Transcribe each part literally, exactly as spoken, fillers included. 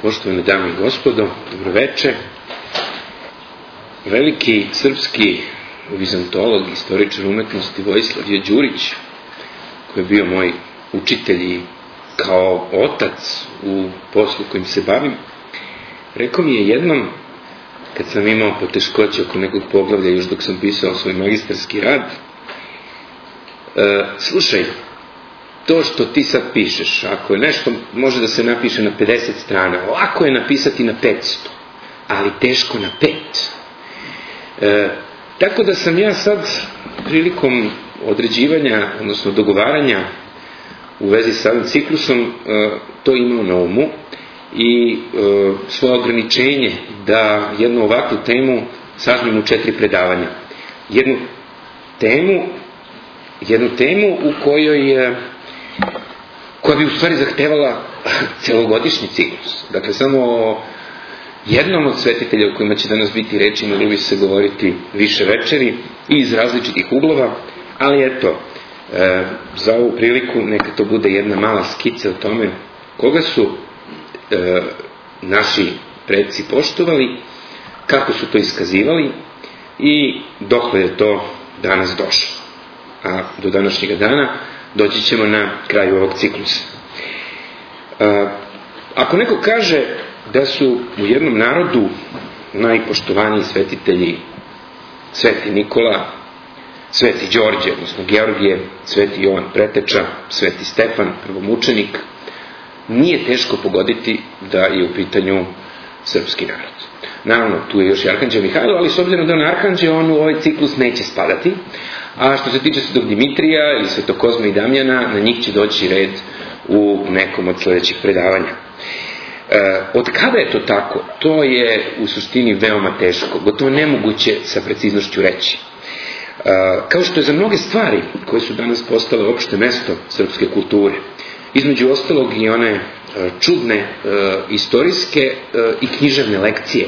Poštovane dame i gospodo, dobroveče. Veliki srpski vizantolog, istoričar umetnosti Vojislav J. Đurić, koji je bio moj učitelj i kao otac u poslu kojim se bavim, rekao mi je jednom, kad sam imao poteškoće oko nekog poglavlja još dok sam pisao svoj magistarski rad, e, slušaj, to što ti sad pišeš, ako je nešto može da se napiše na pedeset strana, lako je napisati na petsto, ali teško na pet. E, tako da sam ja sad prilikom određivanja, odnosno dogovaranja u vezi sa ovim ciklusom e, to imao na umu i e, svoje ograničenje da jednu ovakvu temu sažmem u četiri predavanja. Jednu temu, jednu temu u kojoj je koja bi u stvari zahtevala celogodišnji ciklus. Dakle, samo o jednom od svetitelja o kojima će danas biti reči mogli bi se govoriti više večeri i iz različitih uglova, ali eto, e, za ovu priliku neka to bude jedna mala skica o tome koga su e, naši preci poštovali, kako su to iskazivali i dokle je to danas došlo. A do današnjeg dana doći ćemo na kraju ovog ciklusa. E, ako neko kaže da su u jednom narodu najpoštovaniji svetitelji Sveti Nikola, Sveti Đorđe, odnosno Georgije, Sveti Jovan Preteča, Sveti Stefan, prvomučenik, nije teško pogoditi da je u pitanju srpski narod. Naravno, tu je još i Arhanđel Mihajlo, ali s obzirom da je on Arhanđel, on u ovaj ciklus neće spadati. A što se tiče Svetog Dimitrija ili Svetog Kozma i Damjana, na njih će doći red u nekom od sledećih predavanja. E, od kada je to tako? To je u suštini veoma teško, gotovo nemoguće sa preciznošću reći. E, kao što je za mnoge stvari koje su danas postale opšte mesto srpske kulture, između ostalog i one e, čudne e, istorijske e, i književne lekcije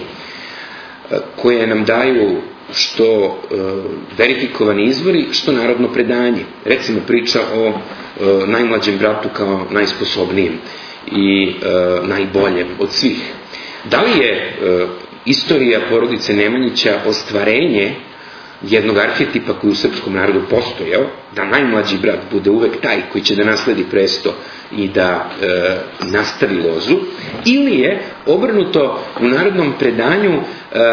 e, koje nam daju što e, verifikovani izvori, što narodno predanje. Recimo priča o e, najmlađem bratu kao najsposobnijem i e, najboljem od svih. Da li je e, istorija porodice Nemanjića ostvarenje jednog arhetipa koji u srpskom narodu postojao, da najmlađi brat bude uvek taj koji će da nasledi presto i da e, nastavi lozu, ili je obrnuto u narodnom predanju e,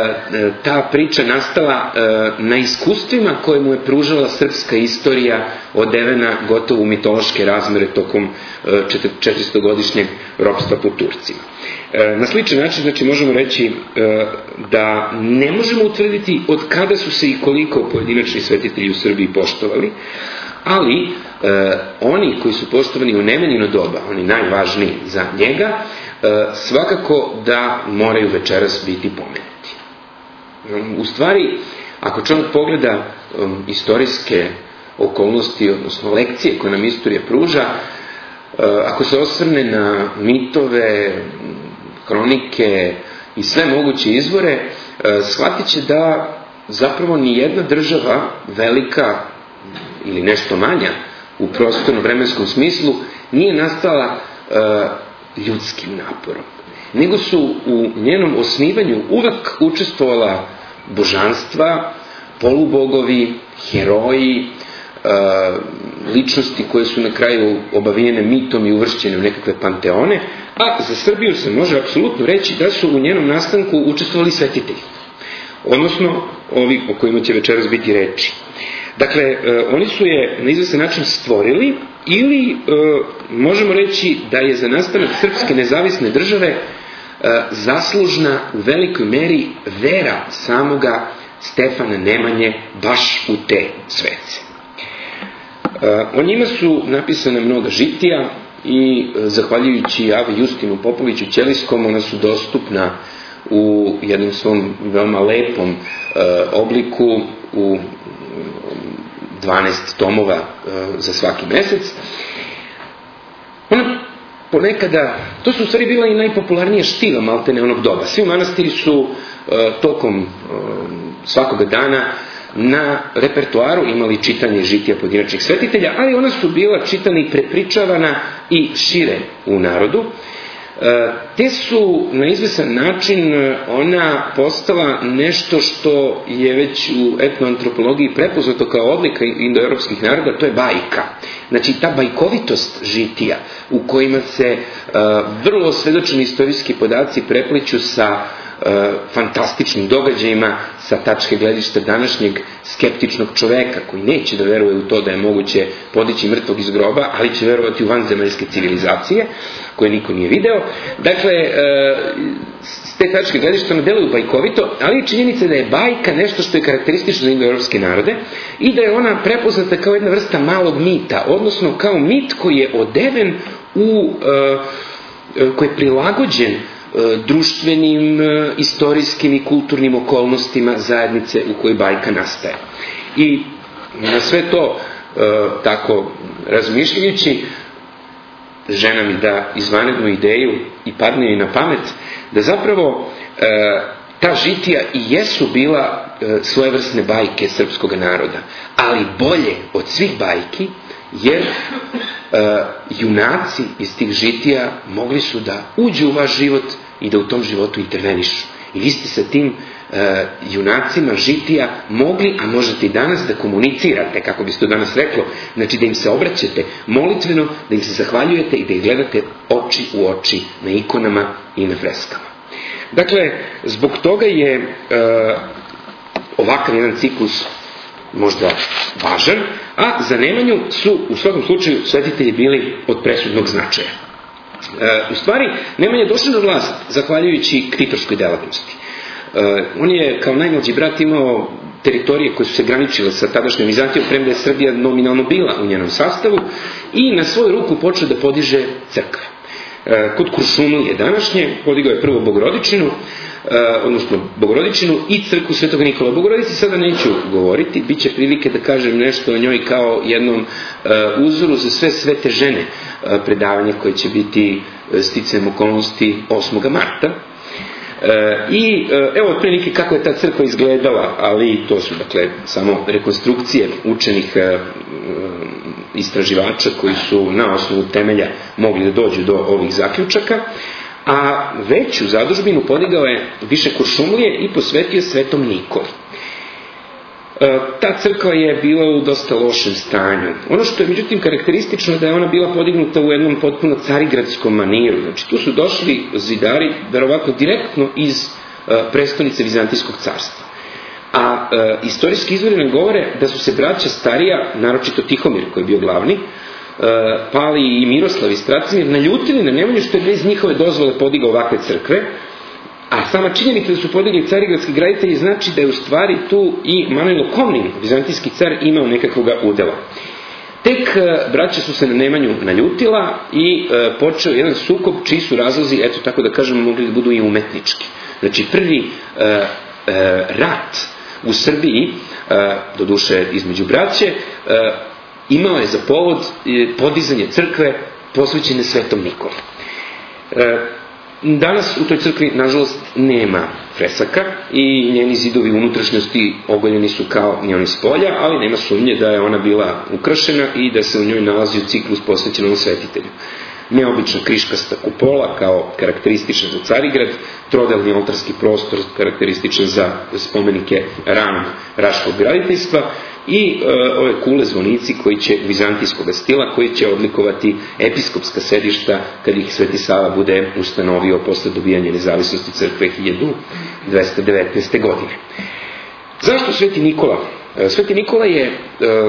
ta priča nastala e, na iskustvima koje mu je pružala srpska istorija odevena gotovo u mitološke razmere tokom e, četiristogodišnjeg ropstva po Turcima. E, na sličan način, znači, možemo reći e, da ne možemo utvrditi od kada su se i koliko pojedinačni svetitelji u Srbiji poštovali, ali e, oni koji su poštovani u Nemanjino doba, oni najvažniji za njega, e, svakako da moraju večeras biti pomenuti. U stvari, ako čovjek pogleda um, istorijske okolnosti, odnosno lekcije koje nam istorija pruža, e, ako se osvrne na mitove, hronike i sve moguće izvore, e, shvatit će da zapravo ni jedna država velika ili nešto manja u prostorno-vremenskom smislu nije nastala e, ljudskim naporom, nego su u njenom osnivanju uvek učestvovala božanstva, polubogovi, heroji, e, ličnosti koje su na kraju obavijene mitom i uvršćene u nekakve panteone, a za Srbiju se može apsolutno reći da su u njenom nastanku učestvovali svetitelji, odnosno ovi o kojima će večeras biti reči. Dakle, e, oni su je na izvestan način stvorili ili e, možemo reći da je za nastanak srpske nezavisne države e, zaslužna u velikoj meri vera samoga Stefana Nemanje baš u te svece. E, o njima su napisane mnoga žitija i e, zahvaljujući Avi Justinu Popoviću Ćelijskom, ona su dostupna u jednom svom veoma lepom e, obliku u dvanaest tomova e, za svaki mesec. Ona ponekada, to su u stvari bila i najpopularnija štiva maltene onog doba. Svi u manastiri su e, tokom e, svakoga dana na repertoaru imali čitanje žitija pojedinačnih svetitelja, ali ona su bila čitana i prepričavana i šire u narodu. te su na izvesan način ona postala nešto što je već u etnoantropologiji prepoznato kao odlika indoevropskih naroda, to je bajka. Znači ta bajkovitost žitija u kojima se vrlo osvedočeni istorijski podaci prepliću sa fantastičnim događajima sa tačke gledišta današnjeg skeptičnog čoveka koji neće da veruje u to da je moguće podići mrtvog iz groba, ali će verovati u vanzemaljske civilizacije koje niko nije video. Dakle, s te tačke gledišta ona deluju bajkovito, ali je činjenica da je bajka nešto što je karakteristično za indoevropske narode i da je ona prepoznata kao jedna vrsta malog mita, odnosno kao mit koji je odeven u, koji je prilagođen društvenim, istorijskim i kulturnim okolnostima zajednice u kojoj bajka nastaje. I na sve to tako razmišljajući, žena mi da izvanrednu ideju i padne joj na pamet da zapravo ta žitija i jesu bila svojevrsne bajke srpskog naroda, ali bolje od svih bajki, jer uh, junaci iz tih žitija mogli su da uđu u vaš život i da u tom životu intervenišu. I vi ste sa tim uh, junacima žitija mogli, a možete i danas da komunicirate, kako bi se to danas reklo, znači da im se obraćate molitveno, da im se zahvaljujete i da ih gledate oči u oči na ikonama i na freskama. Dakle, zbog toga je uh, ovakav jedan ciklus možda važan, a za Nemanju su u svakom slučaju svetitelji bili od presudnog značaja. E, u stvari, Nemanja je došao na vlast zahvaljujući ktitorskoj delatnosti. E, on je kao najmlađi brat imao teritorije koje su se graničile sa tadašnjom Vizantijom, premda je Srbija nominalno bila u njenom sastavu, i na svoju ruku počeo da podiže crkve. E, kod Kuršumlije današnje podigao je prvo Bogorodičinu, Uh, odnosno Bogorodičinu i crkvu Svetog Nikola. O Bogorodici sada neću govoriti, bit će prilike da kažem nešto o njoj kao jednom uh, uzoru za sve svete žene, uh, predavanje koje će biti uh, sticajem okolnosti osmog marta. Uh, I uh, evo otprilike kako je ta crkva izgledala, ali to su dakle samo rekonstrukcije učenih uh, istraživača koji su na osnovu temelja mogli da dođu do ovih zaključaka. A veću zadužbinu podigao je više Kuršumlije i posvetio Svetom Nikoli. E, ta crkva je bila u dosta lošem stanju. Ono što je međutim karakteristično je da je ona bila podignuta u jednom potpuno carigradskom maniru. Znači tu su došli zidari verovatno direktno iz e, prestonice Vizantijskog carstva. A e, istorijski izvori nam govore da su se braća starija, naročito Tihomir koji je bio glavni, Pali i Miroslav i Stracimir naljutili na Nemanju što je bez njihove dozvole podigao ovakve crkve, a sama činjenica da su podigli carigradski graditelji znači da je u stvari tu i Manojlo Komnin, vizantijski car, imao nekakvog udela. Tek braća su se na Nemanju naljutila i počeo jedan sukob čiji su razlozi, eto tako da kažemo, mogli da budu i umetnički. Znači prvi uh, uh, rat u Srbiji, uh, doduše između braće, uh, imao je za povod podizanje crkve posvećene Svetom Nikoli. Danas u toj crkvi, nažalost, nema fresaka i njeni zidovi unutrašnjosti ogoljeni su kao njeni spolja, ali nema sumnje da je ona bila ukrašena i da se u njoj nalazio ciklus posvećenom svetitelju. Neobična kriškasta kupola kao karakteristična za Carigrad, trodelni oltarski prostor karakterističan za spomenike ranog raškog graditeljstva i e, ove kule zvonici koji će vizantijskog stila koji će odlikovati episkopska sedišta kad ih Sveti Sava bude ustanovio posle dobijanja nezavisnosti crkve hiljadu dvesta devetnaeste. godine. Zašto Sveti Nikola? Sveti Nikola je e,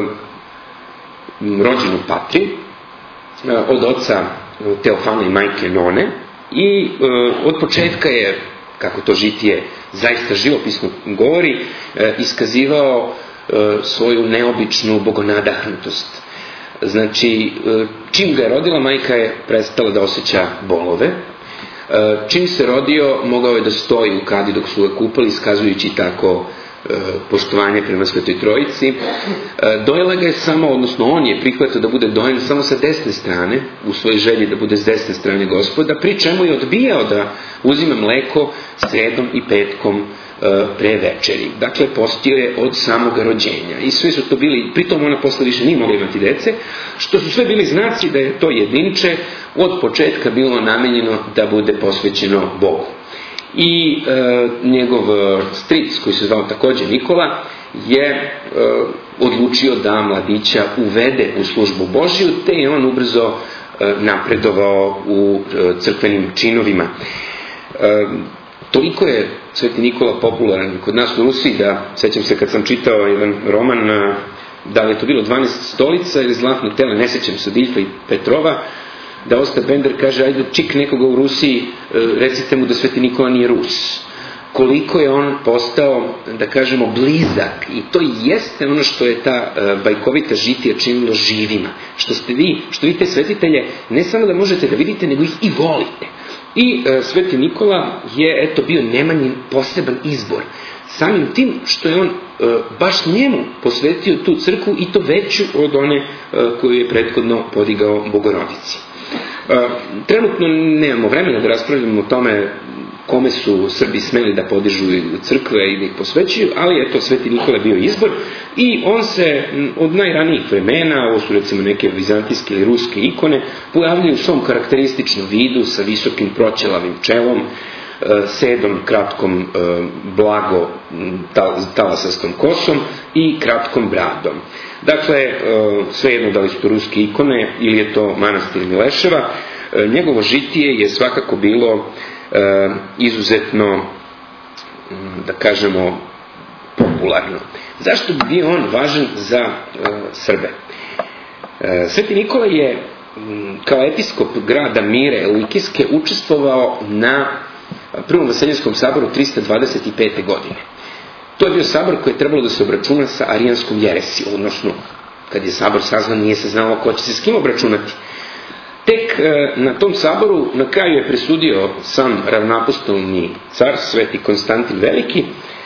rođen u Patri e, od oca Teofana i majke None i e, od početka je, kako to žitije zaista živopisno govori, e, iskazivao e, svoju neobičnu bogonadahnutost. Znači, e, čim ga je rodila, majka je prestala da osjeća bolove. E, čim se rodio, mogao je da stoji u kadi dok su ga kupali, iskazujući tako poštovanje prema Svetoj Trojici. Dojela ga je samo, odnosno on je prihvatio da bude dojen samo sa desne strane, u svojoj želji da bude s desne strane Gospoda, pri čemu je odbijao da uzima mleko sredom i petkom pre večeri. Dakle, postio je od samog rođenja. I sve su to bili, pritom ona posle više nije mogla imati dece, što su sve bili znaci da je to jedinče od početka bilo namenjeno da bude posvećeno Bogu. I e, njegov stric, koji se zvao također Nikola, je e, odlučio da mladića uvede u službu Božiju, te je on ubrzo e, napredovao u e, crkvenim činovima. E, toliko je Sveti Nikola popularan kod nas u Rusiji da, sećam se kad sam čitao jedan roman, da li je to bilo dvanaest stolica ili Zlatno tele, ne sećam se, Diljfa i Petrova, da Ostap Bender kaže, ajde čik nekoga u Rusiji, recite mu da Sveti Nikola nije Rus. Koliko je on postao, da kažemo, blizak, i to jeste ono što je ta bajkovita žitija činilo živima. Što ste vi, što vi te svetitelje ne samo da možete da vidite, nego ih i volite. I e, Sveti Nikola je eto bio Nemanjin poseban izbor. Samim tim što je on e, baš njemu posvetio tu crkvu, i to veću od one e, koju je prethodno podigao Bogorodici. E, trenutno nemamo vremena da raspravljamo o tome kome su Srbi smeli da podižu crkve i da ih posvećuju, ali eto, Sveti Nikola je bio izbor i on se od najranijih vremena, ovo su recimo neke vizantijske ili ruske ikone, pojavljaju u svom karakterističnom vidu sa visokim proćelavim čelom, sedom kratkom blago talasastom kosom i kratkom bradom. Dakle, svejedno da li su to ruske ikone ili je to manastir Mileševa, njegovo žitije je svakako bilo izuzetno, da kažemo, popularno. Zašto bi bio on važan za Srbe? Sveti Nikola je kao episkop grada Mire Likijske učestvovao na Prvom Vaseljenskom saboru trista dvadeset pete. godine. To je bio sabor koji je trebalo da se obračuna sa arijanskom jeresijom, odnosno kad je sabor sazvan nije se znalo ko će se s kim obračunati. Tek na tom saboru na kraju je presudio sam ravnoapostolni car, Sveti Konstantin Veliki,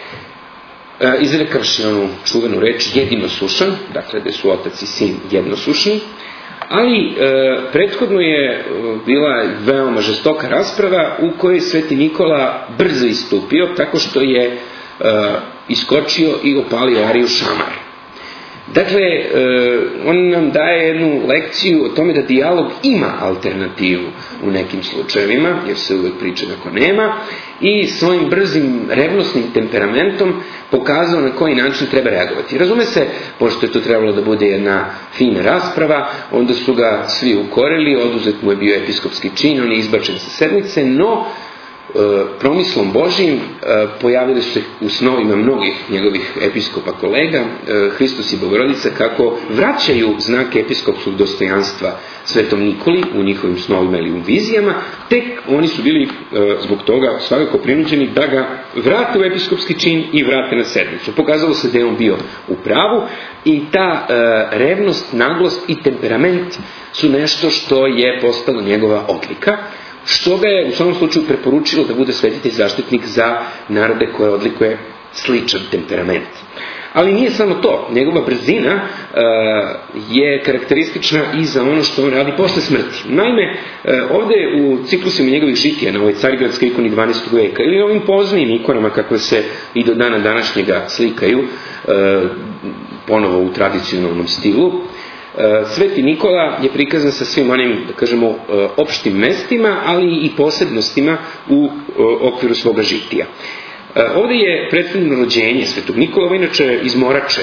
izrekavši onu čuvenu reč jedinosušan, dakle da su otac i sin jednosušni, ali e, prethodno je bila veoma žestoka rasprava u kojoj Sveti Nikola brzo istupio tako što je e, iskočio i opalio Ariju šamar. Dakle, e, on nam daje jednu lekciju o tome da dijalog ima alternativu u nekim slučajevima, jer se uvek priča kako nema, i svojim brzim revnosnim temperamentom pokazao na koji način treba reagovati. Razume se, pošto je to trebalo da bude jedna fina rasprava, onda su ga svi ukorili, oduzet mu je bio episkopski čin, on je izbačen sa sednice, no promislom Božijim pojavili su se u snovima mnogih njegovih episkopa kolega, Hristos i Bogorodica, kako vraćaju znake episkopskog dostojanstva Svetom Nikoli u njihovim snovima ili u vizijama, tek oni su bili zbog toga svakako prinuđeni da ga vrate u episkopski čin i vrate na sednicu. Pokazalo se da je on bio u pravu i ta revnost, naglost i temperament su nešto što je postalo njegova odlika, što ga je u svakom slučaju preporučilo da bude svetitelj zaštitnik za narode koje odlikuje sličan temperament. Ali nije samo to, njegova brzina uh, je karakteristična i za ono što on radi posle smrti. Naime, uh, ovde u ciklusima njegovih žitija, na ovoj carigradskoj ikoni dvanaestog veka, ili ovim poznim ikonama kakve se i do dana današnjega slikaju, uh, ponovo u tradicionalnom stilu, Sveti Nikola je prikazan sa svim onim, da kažemo, opštim mestima, ali i posebnostima u okviru svoga žitija. Ovde je predstavljeno rođenje Svetog Nikola, inače iz Morače,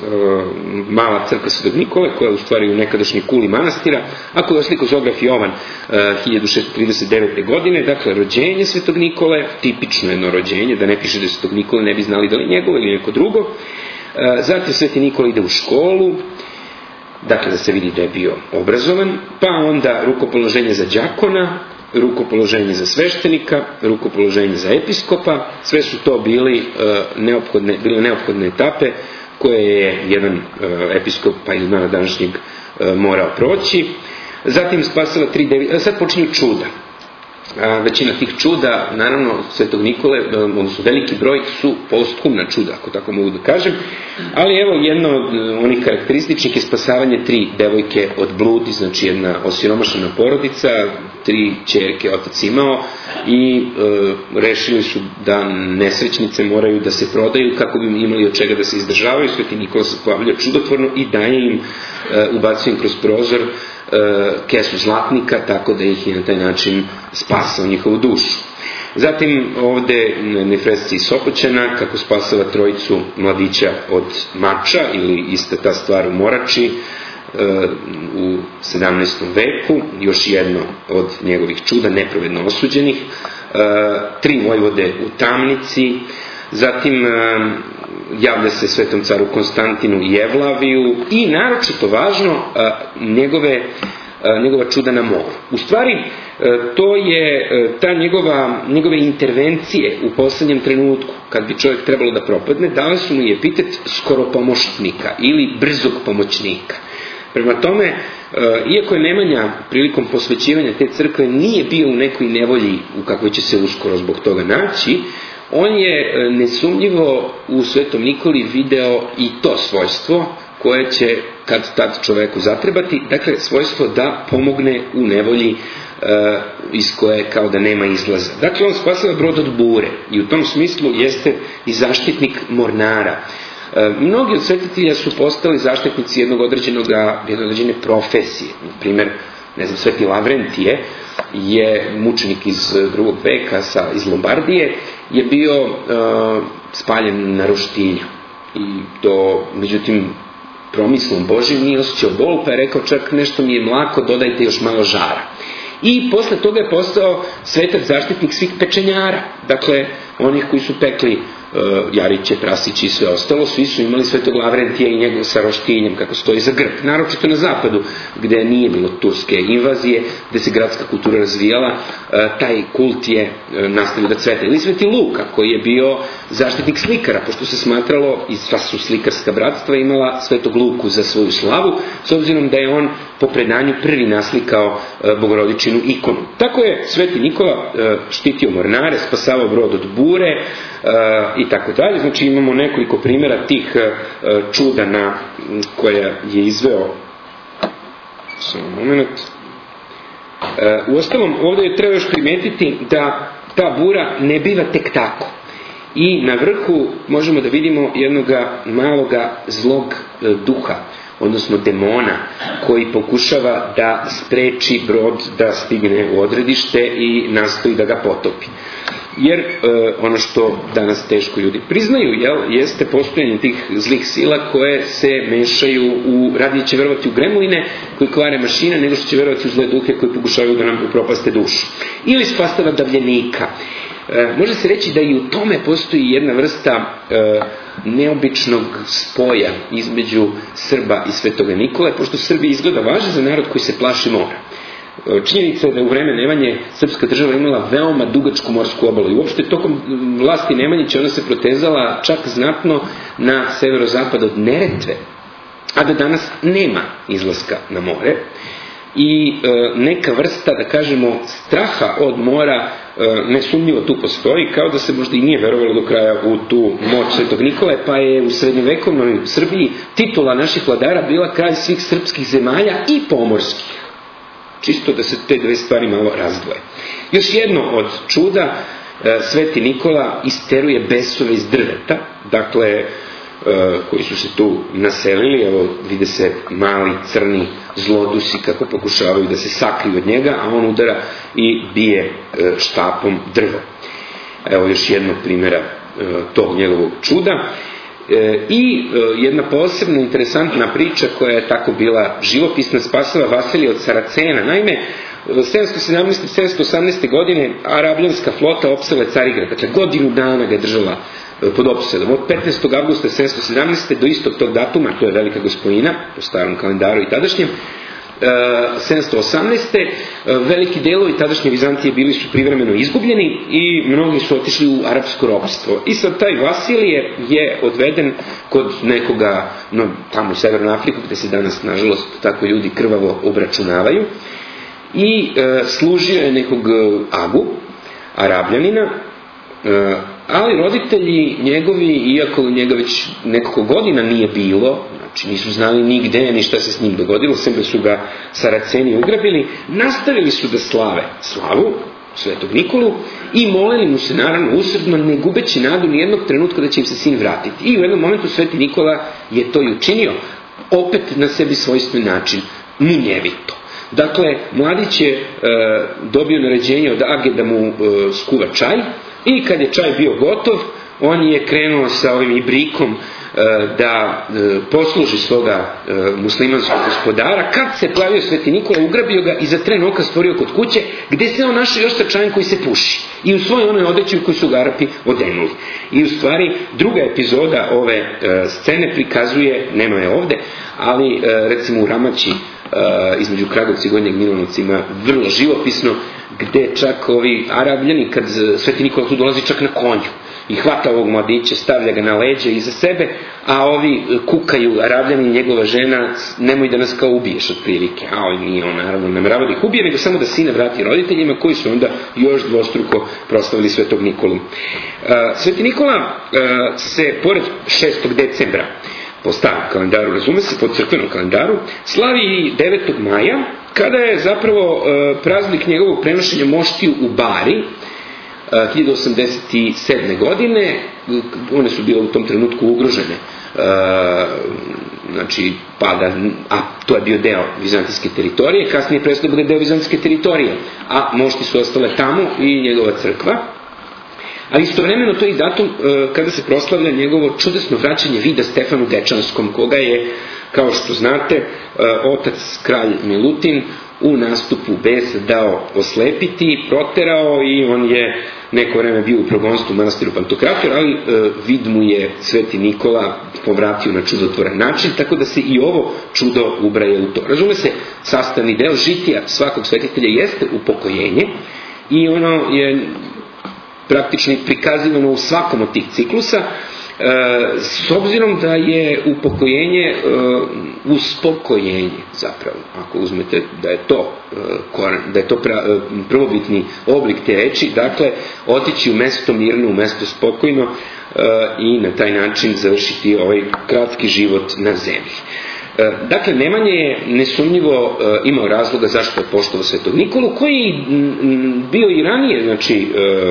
mala crkva Svetog Nikole, koja je u stvari u nekadašnjoj kuli manastira, a koju je oslikao zograf Jovan hiljadu šeststo trideset devete. godine, dakle rođenje Svetog Nikole, tipično jedno rođenje, da ne piše da je Svetog Nikole, ne bi znali da li njegovo ili neko drugo. Zatim Sveti Nikola ide u školu, dakle da se vidi da je bio obrazovan, pa onda rukopoloženje za đakona, rukopoloženje za sveštenika, rukopoloženje za episkopa, sve su to bili neophodne, bile neophodne etape koje je jedan episkop, pa i dana današnjeg, morao proći. Zatim spasila tri devi... sad počinju čuda. A, većina tih čuda, naravno, Svetog Nikole, odnosno veliki broj, su posthumna čuda, ako tako mogu da kažem. Ali evo, jedno od onih karakterističnih je spasavanje tri devojke od bludi, znači jedna osiromašena porodica, tri ćerke otac imao i e, rešili su da nesrećnice moraju da se prodaju kako bi imali od čega da se izdržavaju. Sveti Nikola se pojavlja čudotvorno i daje im, e, ubacuje im kroz prozor kesu zlatnika, tako da ih je na taj način spasao njihovu dušu. Zatim ovde na fresci Sopoćana, kako spasava trojicu mladića od mača, ili ista ta stvar u Morači u sedamnaestom veku, još jedno od njegovih čuda, nepravedno osuđenih, tri vojvode u tamnici, zatim javlja se svetom caru Konstantinu i Evlaviju i naročito važno njegove, njegova čuda na moru. U stvari to je ta njegova, njegove intervencije u poslednjem trenutku, kad bi čovjek trebalo da propadne, dali su mu i epitet skoropomoćnika ili brzog pomoćnika. Prema tome, iako je Nemanja prilikom posvećivanja te crkve nije bio u nekoj nevolji u kakvoj će se uskoro zbog toga naći, on je nesumnjivo u Svetom Nikoli video i to svojstvo koje će kad tad čoveku zatrebati, dakle svojstvo da pomogne u nevolji e, iz koje kao da nema izlaza. Dakle, on spasava brod od bure i u tom smislu jeste i zaštitnik mornara. E, mnogi od svetitelja su postali zaštitnici jednog određenog, jedne određene profesije. Na primjer, ne znam, Sveti Lavrentije je mučenik iz drugog veka sa, iz Lombardije, je bio uh, spaljen na roštilju. I to, međutim, promislom Božim nije osjećao bol, pa je rekao čak nešto mi je mlako, dodajte još malo žara. I posle toga je postao svetac zaštitnik svih pečenjara. Dakle, onih koji su pekli uh, jariće, prasići i sve ostalo, svi su imali Svetog Lavrentija i njegov sa roštiljem, kako stoji za grb. Naročito na zapadu, gde nije bilo turske invazije, gde se gradska kultura razvijala, uh, taj kult je uh, nastavio da cveta. Ili Sveti Luka, koji je bio zaštitnik slikara, pošto se smatralo, i sva su slikarska bratstva imala Svetog Luku za svoju slavu, s obzirom da je on po predanju prvi naslikao uh, Bogorodičinu ikonu. Tako je Sveti Nikola uh, štitio mornare, spasavao brod od bure uh, i tako dalje. Znači imamo nekoliko primjera tih uh, čuda na koja je izveo. Samo moment. Uh, uostalom, ovdje treba još primetiti da ta bura ne biva tek tako. I na vrhu možemo da vidimo jednog maloga zlog uh, duha, odnosno demona, koji pokušava da spreči brod da stigne u odredište i nastoji da ga potopi. Jer e, ono što danas teško ljudi priznaju, jel, jeste postojanje tih zlih sila koje se mešaju u, radije će verovati u gremline koji kvare mašine, nego što će verovati u zle duhe koji pokušavaju da nam upropaste dušu. Ili spastava davljenika. E, može se reći da i u tome postoji jedna vrsta e, neobičnog spoja između Srba i Svetoga Nikole, pošto Srbi izgleda važe za narod koji se plaši mora. Činjenica je da u vreme Nemanje srpska država imala veoma dugačku morsku obalu i uopšte tokom vlasti Nemanjića ona se protezala čak znatno na severozapad od Neretve, a da danas nema izlaska na more. I e, neka vrsta, da kažemo, straha od mora e, nesumnjivo tu postoji, kao da se možda i nije verovalo do kraja u tu moć Svetog Nikole, pa je u srednjovekovnoj Srbiji titula naših vladara bila kralj svih srpskih zemalja i pomorskih. Čisto da se te dve stvari malo razdvoje. Još jedno od čuda, e, Sveti Nikola isteruje besove iz drveta, dakle, e, koji su se tu naselili, evo vide se mali crni zlodusi kako pokušavaju da se sakriju od njega, a on udara i bije e, štapom drvo. Evo još jednog primjera e, tog njegovog čuda. E, I e, jedna posebno interesantna priča koja je tako bila živopisna, spasava Vasilija od Saracena. Naime, sedamsto sedamnaeste - sedamsto osamnaeste. godine arabljanska flota opsala Carigrad, dakle godinu dana ga je držala pod opsadom. Od petnaestog avgusta sedamsto sedamnaeste. do istog tog datuma, to je Velika Gospojina, po starom kalendaru i tadašnjem, sedamsto osamnaeste. veliki delovi tadašnje Vizantije bili su privremeno izgubljeni i mnogi su otišli u arapsko ropstvo. I sad taj Vasilije je odveden kod nekoga, no, tamo u Severnu Afriku, gde se danas, nažalost, tako ljudi krvavo obračunavaju. i e, služio je nekog Agu, Arabljanina, e, ali roditelji njegovi, iako njega već nekoliko godina nije bilo, znači nisu znali ni gde, ni šta se s njim dogodilo, sem da su ga Saraceni ugrabili, nastavili su da slave slavu Svetog Nikolu i molili mu se naravno usrdno, ne gubeći nadu ni jednog trenutka da će im se sin vratiti. I u jednom momentu Sveti Nikola je to i učinio, opet na sebi svojstven način, munjevito. Dakle, mladić je e, dobio naređenje od Age da mu e, skuva čaj i kad je čaj bio gotov, on je krenuo sa ovim ibrikom da posluži svoga muslimanskog gospodara. Kad se pojavio Sveti Nikola, ugrabio ga i za tren oka stvorio kod kuće, gde se on našao još sa čajem koji se puši i u svojoj onoj odeći u koju su ga Arapi odenuli. I u stvari druga epizoda ove scene prikazuje, nema je ovde, ali recimo u Ramači između Kragovca i Gornjeg Milanovca ima vrlo živopisno, gde čak ovi Arabljani, kad Sveti Nikola tu dolazi čak na konju i hvata ovog mladića, stavlja ga na leđe iza sebe, a ovi kukaju, Arabljani i njegova žena, nemoj da nas kao ubiješ otprilike. A ovaj nije on naravno namerava da ih ubije, nego samo da sina vrati roditeljima, koji su onda još dvostruko proslavili Svetog Nikolu. Sveti Nikola se, pored šestog decembra, po starom kalendaru, razume se, po crkvenom kalendaru, slavi i devetog maja, kada je zapravo praznik njegovog prenošenja moštiju u Bari, hiljadu osamdeset sedme. godine, one su bile u tom trenutku ugrožene, znači pada, a to je bio deo vizantijske teritorije, kasnije prestao bude deo vizantijske teritorije, a mošti su ostale tamo i njegova crkva. A istovremeno to je i datum kada se proslavlja njegovo čudesno vraćanje vida Stefanu Dečanskom, koga je, kao što znate, otac kralj Milutin u nastupu besa dao oslepiti, proterao i on je neko vreme bio u progonstvu u manastiru Pantokrator, ali vid mu je Sveti Nikola povratio na čudotvoran način, tako da se i ovo čudo ubraje u to. Razume se, sastavni deo žitija svakog svetitelja jeste upokojenje i ono je praktično prikazivano u svakom od tih ciklusa, s obzirom da je upokojenje uspokojenje zapravo, ako uzmete da je to da je to prvobitni oblik te reči, dakle otići u mesto mirno, u mesto spokojno i na taj način završiti ovaj kratki život na zemlji. Dakle, Nemanja je nesumnjivo imao razloga zašto je poštovao Svetog Nikolu, koji je bio i ranije, znači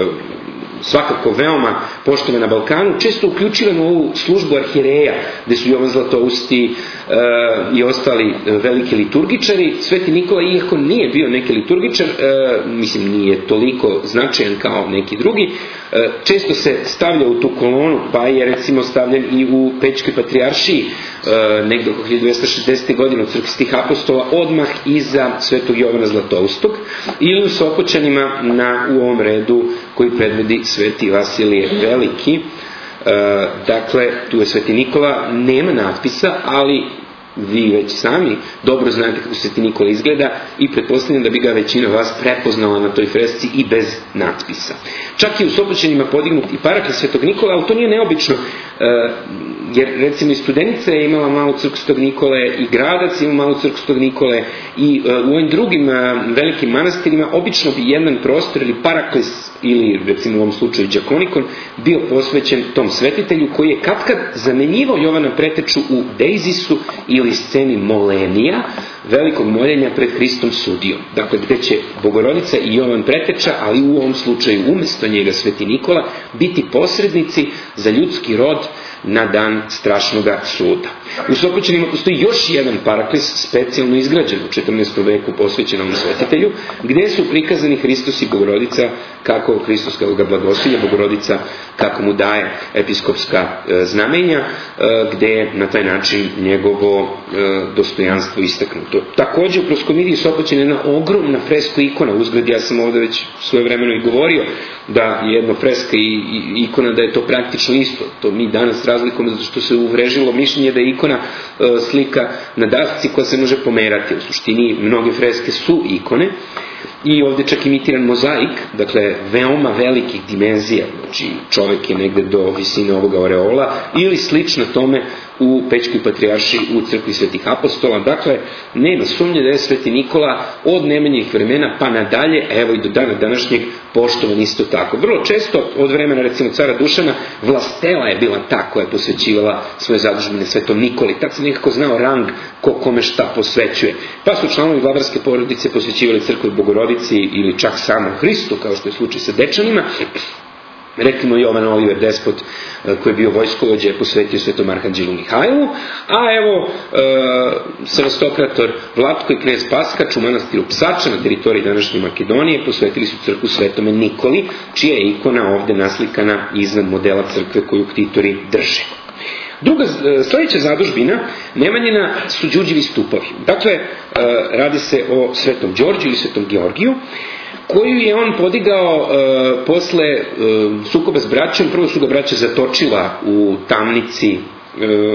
svakako veoma poštovan na Balkanu, često uključivan u ovu službu arhijereja, gde su Jovan Zlatousti e, i ostali veliki liturgičari. Sveti Nikola, iako nije bio neki liturgičar, e, mislim nije toliko značajan kao neki drugi, e, često se stavlja u tu kolonu, pa je recimo stavljen i u Pećkoj patrijaršiji, e, negde oko hiljadu dvesta šezdesete. godine od crkvskih apostola, odmah iza Svetog Jovana Zlatoustog, ili u Sopoćanima na, u ovom redu koji predvodi Sveti Vasilije Veliki. E, dakle, tu je Sveti Nikola, nema natpisa, ali vi već sami dobro znate kako Sveti Nikola izgleda i pretpostavljam da bi ga većina vas prepoznala na toj fresci i bez natpisa. Čak i u Sopoćanima podignut i parakle Svetog Nikola, ali to nije neobično, e, jer recimo i Studenica je imala malu crkvu Svetog Nikole, i Gradac ima malu crkvu Svetog Nikole, i uh, u ovim drugim uh, velikim manastirima obično bi jedan prostor ili parakles, ili recimo u ovom slučaju đakonikon, bio posvećen tom svetitelju, koji je katkad zamenjivao Jovana Preteču u Dejzisu ili sceni molenija, velikog moljenja pred Hristom sudijom. Dakle, gde će Bogorodica i Jovan Preteča, ali u ovom slučaju umesto njega Sveti Nikola, biti posrednici za ljudski rod na dan strašnoga suda. U Sopoćanima postoji još jedan parakles specijalno izgrađen u četrnaestom veku posvećenom svetitelju, gde su prikazani Hristos i Bogorodica, kako Hristos kako ga blagosilja, Bogorodica kako mu daje episkopska e, znamenja, e, gde je na taj način njegovo e, dostojanstvo istaknuto. Takođe u Proskomidiji Sopoćan je jedna ogromna freska ikona, uzgled ja sam ovde već svoje vremeno i govorio da je jedna freska i, i ikona da je to praktično isto. To mi danas razlikujemo zato što se uvrežilo mišljenje da je ikona e, slika na dasci koja se može pomerati. U suštini mnoge freske su ikone i ovde čak imitiran mozaik, dakle veoma velikih dimenzija, znači čovek je negde do visine ovoga oreola ili slično tome u Pećkoj patrijaršiji u crkvi Svetih apostola. Dakle, nema sumnje da je Sveti Nikola od Nemanjinih vremena pa nadalje, a evo i do dana današnjeg, poštovan isto tako. Vrlo često, od vremena recimo cara Dušana, vlastela je bila ta koja je posvećivala svoje zadužbine Svetom Nikoli. Tako se nekako znao rang ko kome šta posvećuje. Pa su članovi vladarske porodice posvećivali crkvi Bogorodici ili čak samo Hristu, kao što je slučaj sa Dečanima. Recimo Jovan Oliver Despot, koji je bio vojskovođa, je posvetio Svetom Arhanđelu Mihajlu, a evo e, Sevastokrator Vlatko i knez Paskač u manastiru Psača na teritoriji današnje Makedonije posvetili su crkvu Svetome Nikoli, čija je ikona ovde naslikana iznad modela crkve koju ktitori drže. Druga, sljedeća zadužbina Nemanjina su Đurđevi stupovi. Dakle, radi se o Svetom Đorđu ili Svetom Georgiju, koju je on podigao e, posle e, sukoba s braćom. Prvo su ga braća zatočila u tamnici, e,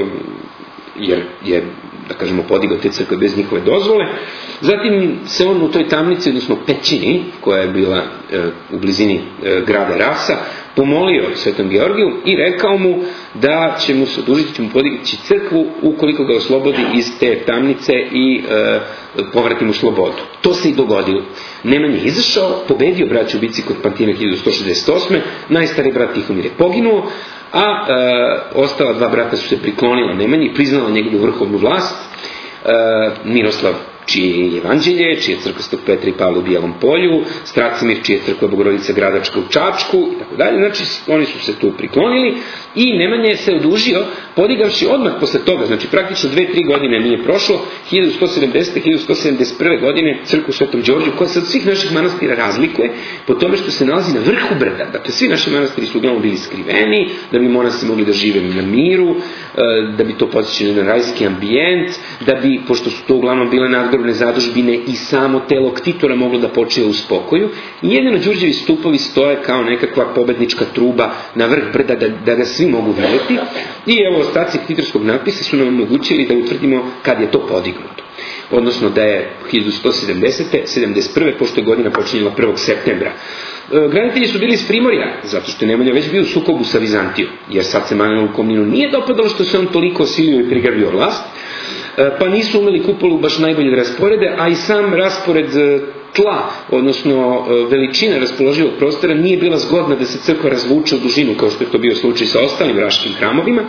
jer je, da kažemo, podigao te crkve bez njihove dozvole. Zatim se on u toj tamnici, odnosno pećini, koja je bila e, u blizini e, grada Rasa, pomolio Svetom Georgiju i rekao mu da će mu se odužiti, će mu podigati crkvu ukoliko ga oslobodi iz te tamnice i e, povrati mu slobodu. To se i dogodilo. Nemanja je izašao, pobedio braću u bici kod Pantina hiljadu sto šezdeset osme. Najstariji brat Tihomir je poginuo, a e, ostala dva brata su se priklonila Nemanji i priznala njegovu vrhovnu vlast. E, Miroslav, čije je evanđelje, čije je crkva Svetog Petra i Pavla u Bijelom polju, Stracimir, čije je crkva Bogorodice Gradačka u Čačku i tako dalje. Znači, oni su se tu priklonili i Nemanja je se odužio, podigavši odmah posle toga, znači praktično dve, tri godine nije prošlo, hiljadu sto sedamdesete. hiljadu sto sedamdeset prve. godine crkvu Svetom Đorđu, koja se od svih naših manastira razlikuje po tome što se nalazi na vrhu brda. Dakle, svi naši manastiri su uglavnom bili skriveni, da bi monasi mogli da žive na miru, da bi to podsjećalo na rajski ambijent, da bi, pošto su to uglavnom bile nadgrobne zadužbine, i samo telo ktitora moglo da počiva u spokoju. I jedino Đurđevi stupovi stoje kao nekakva pobednička truba na vrh brda, da, da ga svi mogu vidjeti. I evo, ostaci ktitorskog natpisa su nam omogućili da utvrdimo kad je to podignuto. Odnosno da je hiljadu sto sedamdesete. sedamdeset prve. pošto je godina počinjela prvog septembra. E, graditelji su bili iz Primorja, zato što je Nemanja već bio u sukobu sa Vizantijom, jer sad se Manojlovu Komninu nije dopadalo što se on toliko osilio i prigrabio vlast, e, pa nisu umeli kupolu baš najbolje da rasporede, a i sam raspored tla, odnosno veličina raspoloživog prostora nije bila zgodna da se crkva razvuče u dužinu, kao što je to bio slučaj sa ostalim raškim hramovima.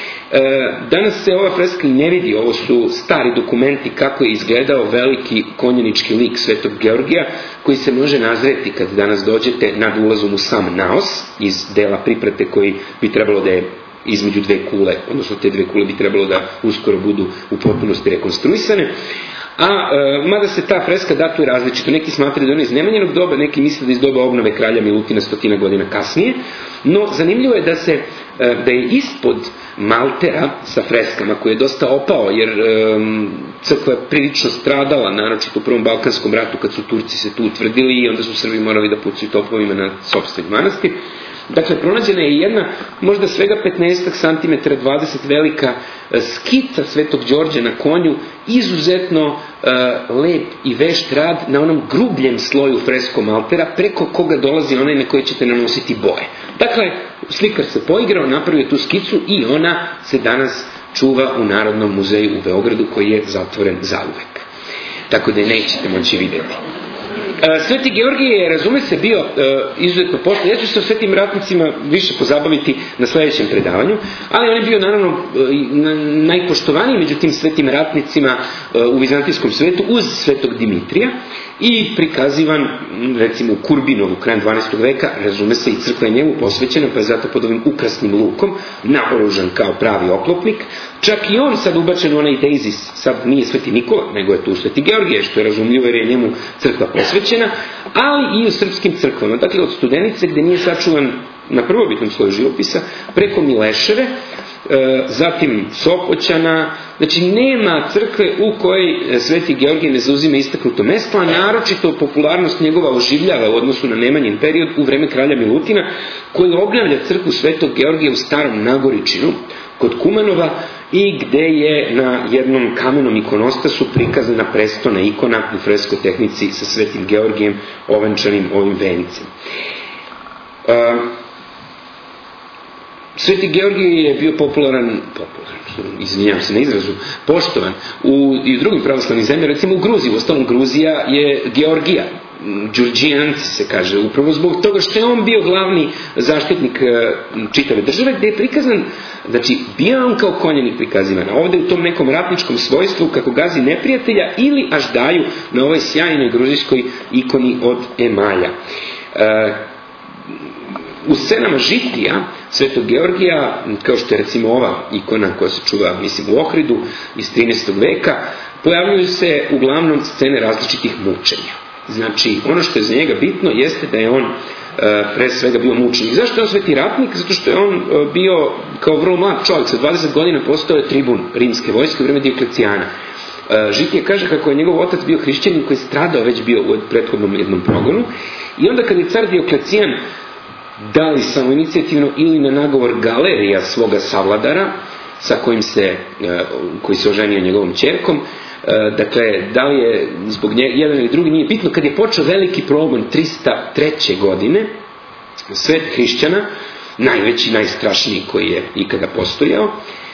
Danas se ova freska ne vidi, ovo su stari dokumenti kako je izgledao veliki konjanički lik Svetog Georgija, koji se može nazreti kad danas dođete nad ulazom u sam naos iz dela priprate koji bi trebalo da je između dve kule, odnosno te dve kule bi trebalo da uskoro budu u potpunosti rekonstruisane. A e, mada se ta freska datuje različito, neki smatraju da je ona iz Nemanjinog doba, neki misle da je iz doba obnove kralja Milutina stotina godina kasnije, no zanimljivo je da se e, da je ispod maltera sa freskama, koji je dosta opao, jer e, crkva je prilično stradala, naročito u Prvom Balkanskom ratu, kad su Turci se tu utvrdili i onda su Srbi morali da pucaju topovima na sopstveni manastir. Dakle, pronađena je jedna, možda svega petnaest santimetara, dvadeset velika skica Svetog Đorđa na konju, izuzetno uh, lep i vešt rad na onom grubljem sloju freskom altera, preko koga dolazi onaj na koji ćete nanositi boje. Dakle, slikar se poigrao, napravio tu skicu i ona se danas čuva u Narodnom muzeju u Beogradu, koji je zatvoren zauvek. Tako da je nećete moći vidjeti. Sveti Georgije je, razume se, bio uh, izuzetno pošten. Ja ću se o svetim ratnicima više pozabaviti na sljedećem predavanju, ali on je bio naravno uh, najpoštovaniji među tim svetim ratnicima uh, u vizantijskom svetu uz Svetog Dimitrija i prikazivan recimo u Kurbinovu krajem dvanaestog veka, razume se, i crkva je njemu posvećena, pa je zato pod ovim ukrasnim lukom naoružan kao pravi oklopnik. Čak i on sad ubačen u onaj deizis, sad nije Sveti Nikola, nego je tu Sveti Georgije, što je razumljivo jer je njemu crkva posvećena, ali i u srpskim crkvama. Dakle, od Studenice, gde nije sačuvan na prvobitnom sloju živopisa, preko Mileševe, zatim Sopoćana, znači nema crkve u kojoj Sveti Georgije ne zauzima istaknuto mesto, a naročito popularnost njegova oživljava u odnosu na Nemanjin period u vreme kralja Milutina, koji obnavlja crkvu Svetog Georgija u Starom Nagoričinu kod Kumanova i gde je na jednom kamenom ikonostasu prikazana prestona ikona u freskoj tehnici sa Svetim Georgijem ovenčanim ovim vencem. Sveti Georgije je bio popularan, popularan, izvinjavam se na izrazu, poštovan u, i u drugim pravoslavnim zemljama, recimo u Gruziji, u ostalom Gruzija je Georgija, Đurđijanci se kaže, upravo zbog toga što je on bio glavni zaštitnik čitave države, gde je prikazan, znači bio on kao konjanik prikazivan, a ovde u tom nekom ratničkom svojstvu kako gazi neprijatelja ili Aždaju na ovoj sjajnoj gruzijskoj ikoni od emalja. E, u scenama žitija Svetog Georgija, kao što je recimo ova ikona koja se čuva, mislim, u Ohridu iz trinaestog veka, pojavljuju se uglavnom scene različitih mučenja. Znači, ono što je za njega bitno jeste da je on e, pre svega bio mučenik. Zašto je on sveti ratnik? Zato što je on e, bio kao vrlo mlad čovjek, sa dvadeset godina postao je tribun rimske vojske u vreme Dioklecijana. E, Žitije kaže kako je njegov otac bio hrišćanin koji je stradao već bio u prethodnom jednom progonu i onda kad je car Dioklecijan da li samoinicijativno ili na nagovor Galerija svoga savladara sa kojim se, koji se oženio njegovom ćerkom, dakle, da li je zbog njega jedan ili drugi, nije bitno, kad je počeo veliki progon trista treće godine, svet hrišćana, najveći, najstrašniji koji je ikada postojao,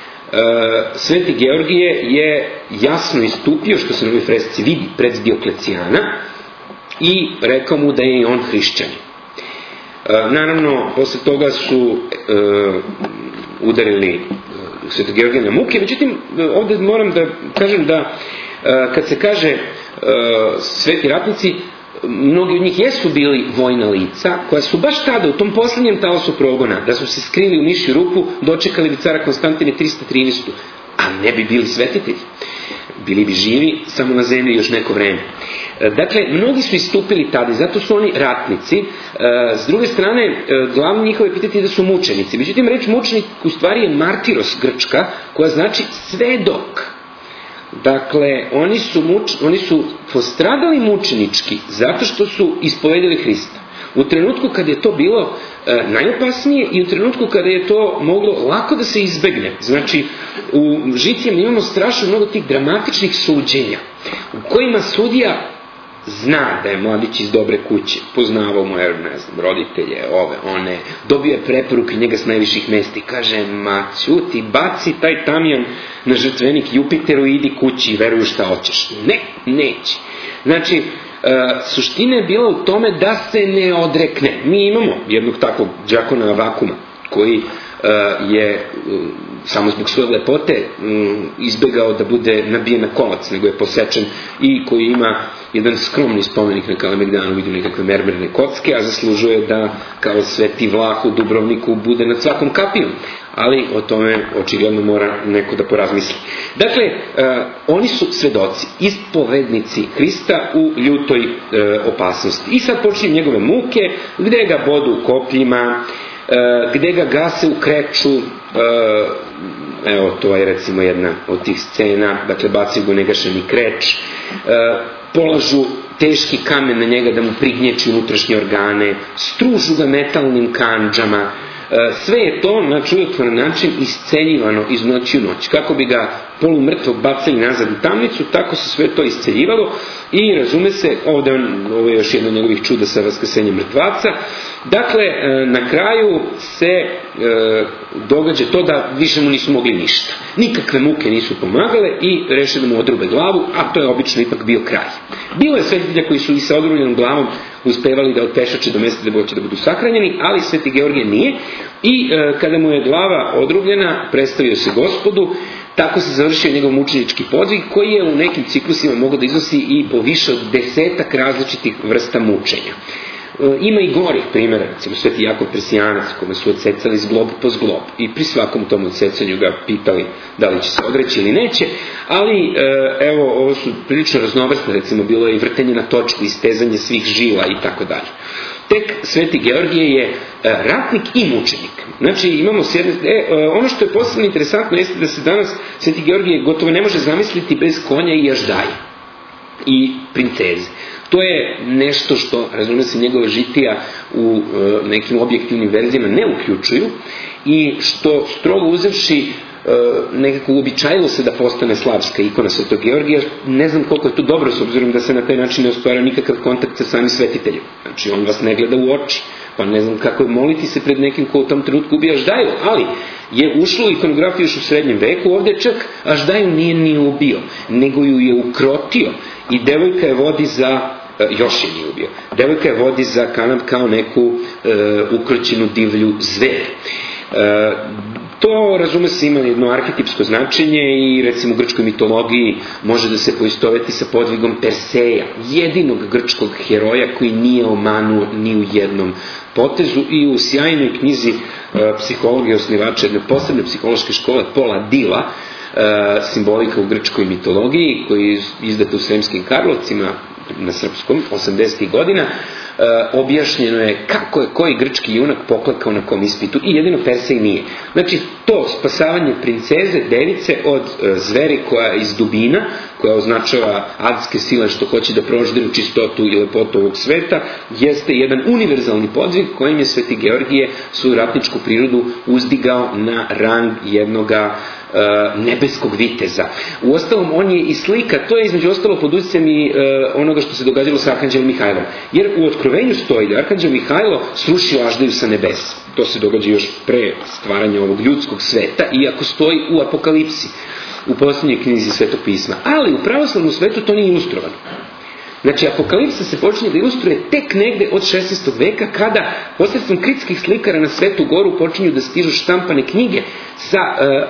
Sveti Georgije je jasno istupio, što se na ovoj fresci vidi, pred Dioklecijana i rekao mu da je i on hrišćanin. Naravno, posle toga su e, udarili Svetog Georgija na muke, međutim, ovde moram da kažem da e, kad se kaže e, sveti ratnici, mnogi od njih jesu bili vojna lica, koja su baš tada, u tom posljednjem talasu progona, da su se skrili u mišju rupu, dočekali bi cara Konstantine trista trinaeste. A ne bi bili svetitelji. Bili bi živi samo na zemlji još neko vreme. Dakle, mnogi su istupili tada i zato su oni ratnici. S druge strane, glavno njihove pitati da su mučenici. Međutim, reč mučenik u stvari je martiros grčka, koja znači svedok. Dakle, oni su, muč, oni su postradali mučenički zato što su ispovedili Hrista. U trenutku kada je to bilo e, najopasnije i u trenutku kada je to moglo lako da se izbegne. Znači, u žitijama imamo strašno mnogo tih dramatičnih suđenja u kojima sudija zna da je mladić iz dobre kuće, poznavao mu, ne znam, roditelje, ove, one, dobio je preporuke njega s najviših mesta i kaže, ma ćuti, baci taj tamjan na žrtvenik Jupiteru i idi kući i veruju šta hoćeš. Ne, neće. Znači, Uh, suština je bila u tome da se ne odrekne. Mi imamo jednog takvog đakona Avakuma koji uh, je uh, samo zbog svoje lepote um, izbegao da bude nabijen na kolac, nego je posečen i koji ima jedan skromni spomenik na Kalemegdanu, vidim nekakve mermerne kocke, a zaslužuje da kao sveti Vlah u Dubrovniku bude nad svakom kapijom. Ali o tome očigledno mora neko da porazmisli. Dakle, uh, oni su svedoci, ispovednici Hrista u ljutoj uh, opasnosti. I sad počinju njegove muke, gde ga bodu kopljima, uh, gde ga gase u kreču, uh, evo, to je recimo jedna od tih scena, dakle, bacaju go negašeni kreč, uh, polažu teški kamen na njega da mu prignječi unutrašnje organe, stružu ga metalnim kandžama. Sve je to na čudotvoran način isceljivano iz noći u noć. Kako bi ga polumrtvog bacili nazad u tamnicu, tako se sve to isceljivalo i razume se, ovde on, ovo je još jedno od njegovih čuda sa vaskrsenjem mrtvaca. Dakle, na kraju se e, događa to da više mu nisu mogli ništa. Nikakve muke nisu pomagale i reše da mu odrube glavu, a to je obično ipak bio kraj. Bilo je svetitelja koji su i sa odrubljenom glavom uspevali da otpešače do mesta da hoće da budu sahranjeni, ali Sveti Georgije nije i e, kada mu je glava odrubljena, predstavio se Gospodu. Tako se završio njegov mučenički podvig koji je u nekim ciklusima mogao da iznosi i po više od desetak različitih vrsta mučenja. E, ima i gorih primjera, recimo Sveti Jakov Persijanac kome su odsecali zglob po zglob i pri svakom tom odsecanju ga pitali da li će se odreći ili neće, ali e, evo, ovo su prilično raznovrsne, recimo bilo je i vrtenje na točku, istezanje svih žila i tako dalje. Tek Sveti Georgije je ratnik i mučenik. Znači imamo s jedne, e, ono što je posebno interesantno jeste da se danas Sveti Georgije gotovo ne može zamisliti bez konja i Aždaje i princeze. To je nešto što, razume se, njegove žitija u e, nekim objektivnim verzijama ne uključuju i što strogo uzevši nekako uobičajilo se da postane slavska ikona Svetog Georgija. Ne znam koliko je to dobro, s obzirom da se na taj način ne ostvaruje nikakav kontakt sa samim svetiteljem. Znači, on vas ne gleda u oči, pa ne znam kako je moliti se pred nekim ko u tom trenutku ubija Aždaju, ali je ušlo u ikonografiju još u srednjem veku, ovdje čak Aždaju nije ni ubio, nego ju je ukrotio i devojka je vodi za, još je nije ubio, devojka je vodi za kanap kao neku e, ukroćenu divlju zver. E, To, razume se, ima jedno arhetipsko značenje i recimo u grčkoj mitologiji može da se poistoveti sa podvigom Perseja, jedinog grčkog heroja koji nije omanuo ni u jednom potezu, i u sjajnoj knjizi e, psihologije osnivača jedne posebne psihološke škole Paula Dila, e, simbolika u grčkoj mitologiji, koji je izdat u Sremskim Karlovcima na srpskom osamdesetih godina, e, objašnjeno je kako je koji grčki junak poklekao na kom ispitu i jedino Persej nije. Znači to spasavanje princeze, device od e, zveri koja je iz dubina, koja označava adske sile što hoće da prožderu čistotu i lepotu ovog sveta, jeste jedan univerzalni podvig kojim je Sveti Georgije svoju ratničku prirodu uzdigao na rang jednoga nebeskog viteza. Uostalom, on je i slika, to je između ostalo pod utjecajem i e, onoga što se događalo sa Arkanđelom Mihajlom. Jer u Otkrovenju stoji da Arkanđel Mihajlo srušio Aždaju sa nebesa. To se događa još pre stvaranja ovog ljudskog sveta, iako stoji u Apokalipsi, u posljednjoj knjizi Svetog pisma. Ali u pravoslavnom svetu to nije ilustrovano. Znači, Apokalipsa se počinje da ilustruje tek negde od šesnaestog veka, kada posredstvom kritskih slikara na Svetu Goru počinju da stižu štampane knjige sa e,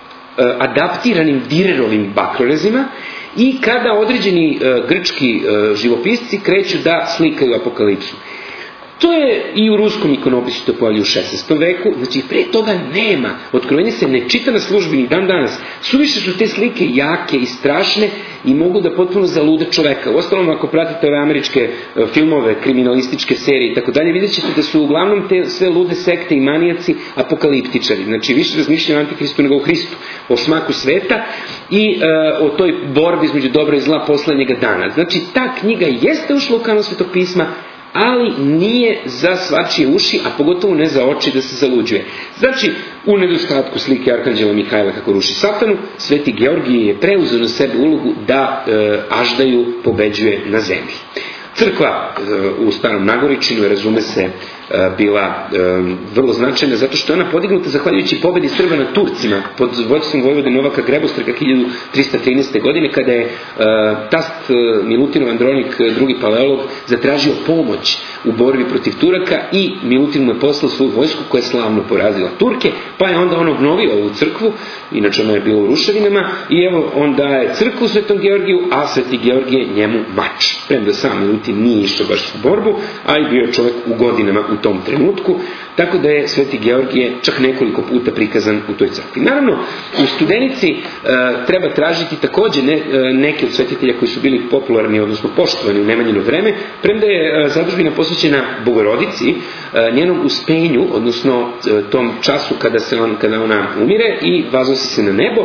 adaptiranim Direrovim bakrorezima i kada određeni e, grčki e, živopisci kreću da slikaju Apokalipsu. To je i u ruskom ikonopisu to pojavlja u šesnaestom veku, znači pre toga nema. Otkrovenje se ne čita na službeni dan danas. Suviše su te slike jake i strašne i mogu da potpuno zalude čoveka. Uostalom, ako pratite ove američke filmove, kriminalističke serije i tako dalje, vidjet ćete da su uglavnom te sve lude sekte i manijaci apokaliptičari. Znači više razmišljaju o Antikristu nego o Hristu, o smaku sveta i e, o toj borbi između dobra i zla poslednjega dana. Znači ta knjiga jeste ušla u kanon Svetog pisma, ali nije za svačije uši, a pogotovo ne za oči da se zaluđuje. Znači, u nedostatku slike Arkanđela Mihajla kako ruši satanu, Sveti Georgije je preuzeo na sebe ulogu da e, Aždaju pobeđuje na zemlji. Crkva e, u Starom Nagoričinu je, razume se, e, bila e, vrlo značajna zato što je ona podignuta zahvaljujući pobedi Srba na Turcima pod vođstvom vojvode Novaka Grebostrika hiljadu trista trinaeste. godine, kada je e, tast e, Milutinov Andronik, drugi paleolog, zatražio pomoć u borbi protiv Turaka i Milutin mu je poslao svoju vojsku koja je slavno porazila Turke, pa je onda on obnovio ovu crkvu, inače ona je bila u ruševinama, i evo on daje crkvu Svetom Georgiju, a Sveti Georgije njemu mač. Premda sam Milutin nije išao baš u borbu, a i bio je čovjek u godinama u tom trenutku, tako da je Sveti Georgije čak nekoliko puta prikazan u toj crkvi. Naravno, u Studenici e, treba tražiti također ne, e, neke od svetitelja koji su bili popularni, odnosno poštovani u Nemanjino vreme, premda je e, zadužbina posvećena Bogorodici, e, njenom uspenju, odnosno e, tom času kada, se on, kada ona umire i vaznosi se na nebo,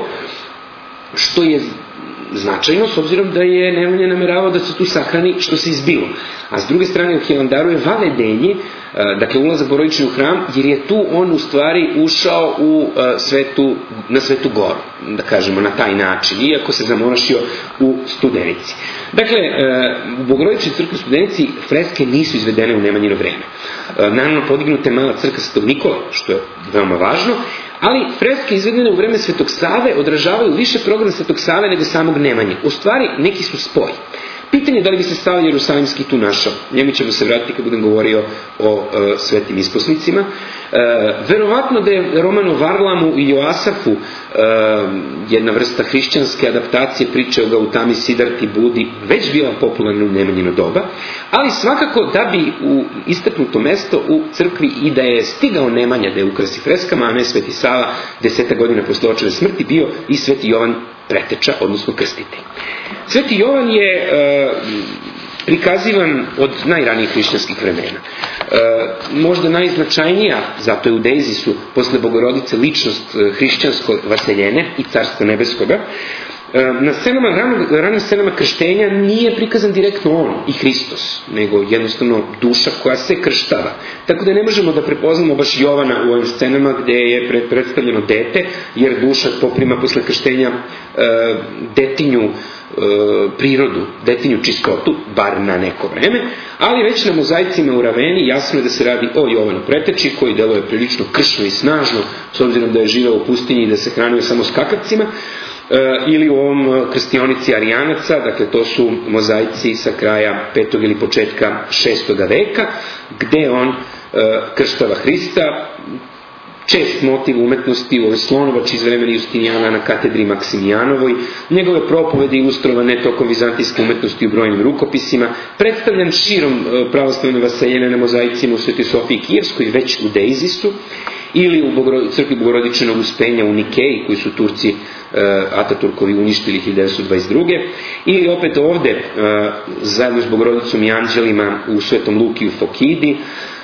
što je značajno s obzirom da je Nemanja nameravao da se tu sahrani što se izbilo. A s druge strane u Hilandaru je vavedenje, dakle ulazak Bogorodični u hram, jer je tu on u stvari ušao u svetu, na Svetu Goru, da kažemo na taj način, iako se zamonašio u Studenici. Dakle, u Bogorodičnoj crkvi u Studenici freske nisu izvedene u Nemanjino vreme. Naravno, podignuta je mala crkva Svetog Nikole, što je veoma važno, ali freske izvedene u vreme Svetog Save odražavaju više program Svetog Save nego samog Nemanje. U stvari, neki su spoj. Pitanje je da li bi se Sava Jerusalimski tu našao. Njemu ćemo se vratiti kad budem govorio o e, svetim isposnicima. E, verovatno da je roman o Varlamu i Joasafu e, jedna vrsta hrišćanske adaptacije priče o Gautami, Sidarti, Budi već bila popularna u Nemanjino doba, ali svakako da bi u istaknuto mesto u crkvi i da je stigao Nemanja da je ukrasi freskama, a ne Sveti Sava deseta godina posle očeve smrti bio i Sveti Jovan preteča, odnosno krstitelj. Sveti Jovan je e, prikazivan od najranijih hrišćanskih vremena. E, možda najznačajnija, zato je u Dejzisu posle Bogorodice ličnost hrišćanskog vaseljene i Carstva nebeskoga, Na scenama, ranim scenama krštenja nije prikazan direktno on i Hristos, nego jednostavno duša koja se krštava. Tako da ne možemo da prepoznamo baš Jovana u ovim scenama gde je predstavljeno dete, jer duša poprima posle krštenja detinju prirodu, detinju čistotu, bar na neko vreme, ali već na mozaicima u Raveni jasno je da se radi o Jovanu Preteči, koji deluje prilično kršno i snažno, s obzirom da je živeo u pustinji i da se hranio samo skakavcima, ili u ovom krstionici Arijanaca, dakle to su mozaici sa kraja petog ili početka šestog veka, gde on krštava Hrista. Čest motiv umetnosti u ovoj slonovači iz vremena Justinijana na katedri Maksimijanovoj, njegove propovedi ilustrovane tokom vizantijske umetnosti u brojnim rukopisima, predstavljan širom pravoslavne vaseljene na mozaicima u Svetoj Sofiji Kijevskoj, već u Dejzisu, ili u crkvi Bogorodičnog uspenja u Nikeji, koji su Turci Ataturkovi uništili hiljadu devetsto dvadeset druge. Ili opet ovde, zajedno s Bogorodicom i anđelima u Svetom Luki u Fokidi,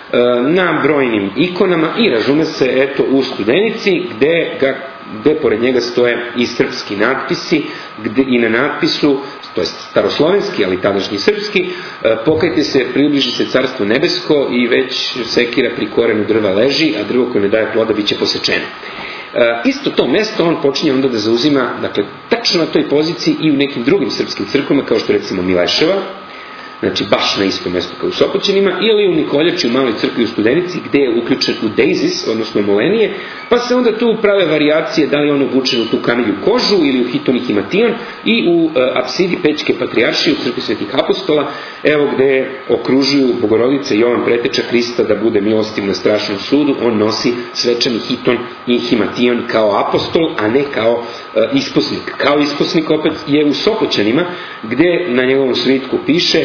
na brojnim ikonama i razume se eto u Studenici gde, ga, gde pored njega stoje i srpski natpisi gde i na natpisu, to je staroslovenski ali tadašnji srpski, pokajte se, približi se carstvo nebesko i već sekira pri korenu drva leži, a drvo koje ne daje ploda bit će posečeno. Isto to mesto on počinje onda da zauzima, dakle, tačno na toj poziciji i u nekim drugim srpskim crkvama, kao što recimo Mileševa, znači baš na isto mesto kao u Sopoćanima, ili u Nikoljači u maloj crkvi u Studenici, gde je uključen u Dejzis, odnosno molenije, pa se onda tu prave varijacije, da li on obučen u tu kamelju kožu ili u hiton i himation, i u apsidi Pećke patrijaršije u crkvi Svetih apostola, evo gde okružuju Bogorodice i Jovan Preteča Hrista da bude milostiv na strašnom sudu, on nosi svečani hiton i himation kao apostol, a ne kao isposnik. Kao isposnik opet je u Sopoćanima, gde na njegovom svitku piše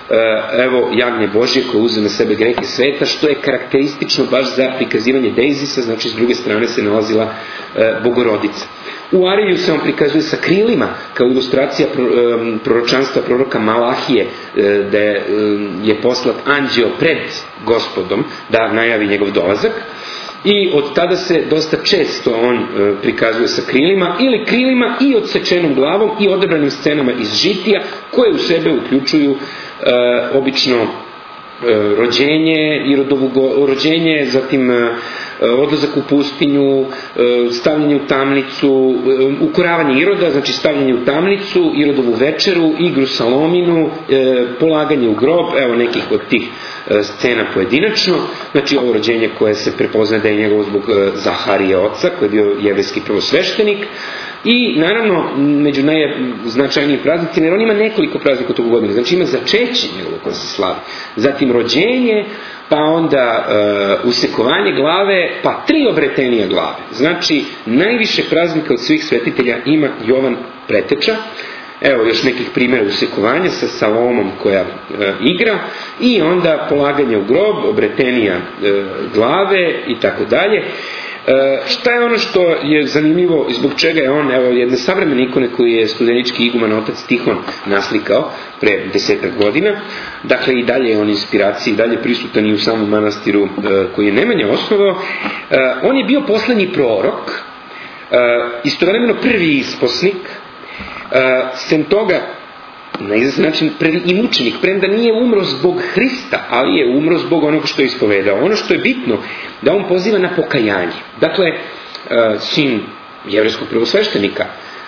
evo jagnje Božje koje uze na sebe grehe sveta, što je karakteristično baš za prikazivanje Dejzisa, znači s druge strane se nalazila Bogorodica. U Arilju se on prikazuje sa krilima, kao ilustracija proročanstva proroka Malahije, da je poslat anđeo pred Gospodom da najavi njegov dolazak. I od tada se dosta često on e, prikazuje sa krilima ili krilima i odsečenom glavom i odabranim scenama iz žitija koje u sebe uključuju e, obično e, rođenje i rodovu go, rođenje, zatim e, odlazak u pustinju, e, stavljanje u tamnicu, e, ukoravanje Iroda, znači stavljanje u tamnicu, Irodovu večeru, igru Salominu, e, polaganje u grob, evo nekih od tih scena pojedinačno, znači ovo rođenje koje se prepoznaje da je njegovo zbog Zaharije oca, koji je bio jevejski prvosveštenik, i naravno među najznačajnijim praznicima, jer on ima nekoliko praznika tog godine, znači ima začeće njegovo koje se slavi, zatim rođenje, pa onda uh, usekovanje glave, pa tri obretenija glave, znači najviše praznika od svih svetitelja ima Jovan Preteča. Evo još nekih primjera usekovanja sa Salomom koja e, igra, i onda polaganje u grob, obretenija e, glave i tako dalje. E, šta je ono što je zanimljivo i zbog čega je on, evo jedne savremene ikone koji je studenički iguman otac Tihon naslikao pre desetak godina, dakle i dalje je on inspiraciji, i dalje prisutan i u samom manastiru e, koji je Nemanja osnovao. E, on je bio poslednji prorok, e, istovremeno prvi isposnik, Uh, sem toga, na izvestan način prvi i mučenik, premda nije umro zbog Hrista, ali je umro zbog onoga što je ispovedao. Ono što je bitno, da on poziva na pokajanje. Dakle, uh, sin jevrejskog prvosveštenika,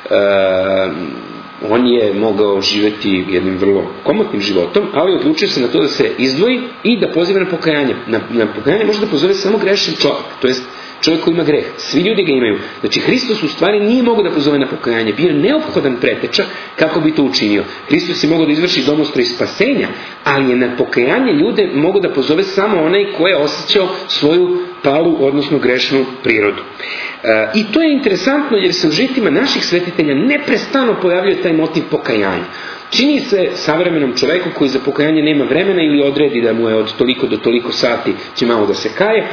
uh, on je mogao živjeti jednim vrlo komotnim životom, ali odlučio se na to da se izdvoji i da poziva na pokajanje. Na, na pokajanje može da pozove samo grešan čovjek, to jest čovjek koji ima greh. Svi ljudi ga imaju. Znači, Hristos u stvari nije mogao da pozove na pokajanje. Bio je neophodan preteča kako bi to učinio. Hristos je mogao da izvrši domostroj spasenja, ali je na pokajanje ljude mogao da pozove samo onaj ko je osjećao svoju palu, odnosno grešnu prirodu. E, I to je interesantno jer se u žitima naših svetitelja neprestano pojavljuje taj motiv pokajanja. Čini se savremenom čoveku koji za pokajanje nema vremena ili odredi da mu je od toliko do toliko sati će malo da se kaje,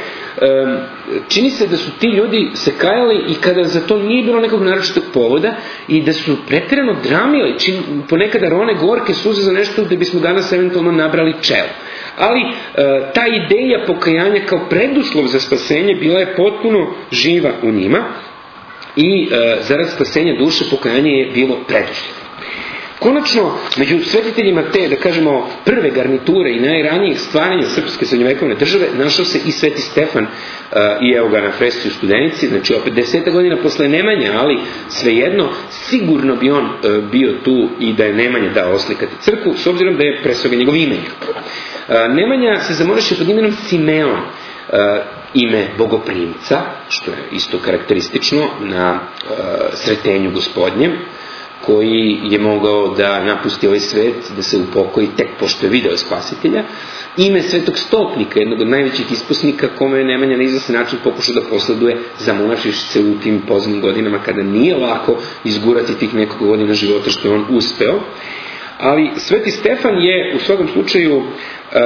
čini se da su ti ljudi se kajali i kada za to nije bilo nekog naročitog povoda i da su pretjerano dramili, ponekada rone gorke suze za nešto gde bismo danas eventualno nabrali čelo. Ali ta ideja pokajanja kao preduslov za spasenje bila je potpuno živa u njima. i e, zarad spasenja duše pokajanje je bilo preduslov. Konačno, među svetiteljima te, da kažemo, prve garniture i najranijih stvaranja srpske srednjovekovne države našao se i Sveti Stefan, i evo ga na fresci u Studenici, znači opet deseta godina posle Nemanje, ali svejedno, sigurno bi on bio tu i da je Nemanja dao oslikati crkvu, s obzirom da je pre svega njegov imenik. Nemanja se zamonašio pod imenom Simeon, ime bogoprimca, što je isto karakteristično na sretenju gospodnjem, koji je mogao da napusti ovaj svet, da se upokoji tek pošto je video spasitelja. Ime Svetog Stopnika, jednog od najvećih isposnika, kome je Nemanja na izvestan način pokušao da posleduje, zamonašivši se u tim poznim godinama kada nije lako izgurati tih nekoliko godina života što je on uspeo. Ali Sveti Stefan je u svakom slučaju um,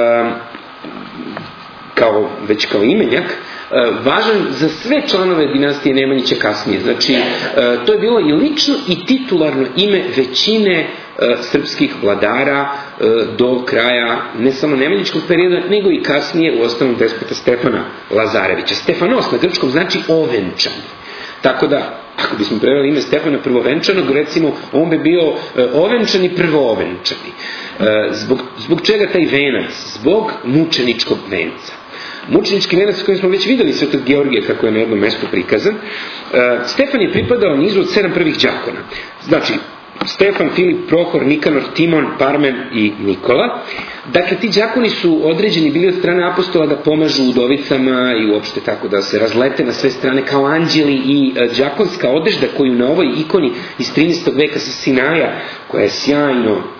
kao, već kao imenjak važan za sve članove dinastije Nemanjića kasnije. Znači, to je bilo i lično i titularno ime većine srpskih vladara do kraja ne samo Nemanjićkog perioda, nego i kasnije u ostalom despota Stefana Lazarevića. Stefanos na grčkom znači ovenčan. Tako da, ako bismo preveli ime Stefana prvovenčanog, recimo, on bi bio ovenčan i prvoovenčani. Zbog, zbog čega taj venac? Zbog mučeničkog venca. Mučenički venac koji smo već videli Svetog Georgija kako je na jednom mestu prikazan. Stefan je pripadao nizu od sedam prvih đakona. Znači, Stefan, Filip, Prohor, Nikanor, Timon, Parmen i Nikola. Dakle, ti đakoni su određeni bili od strane apostola da pomažu udovicama i uopšte tako da se razlete na sve strane kao anđeli i đakonska odežda koju na ovoj ikoni iz trinaestog veka sa Sinaja, koja je sjajno e,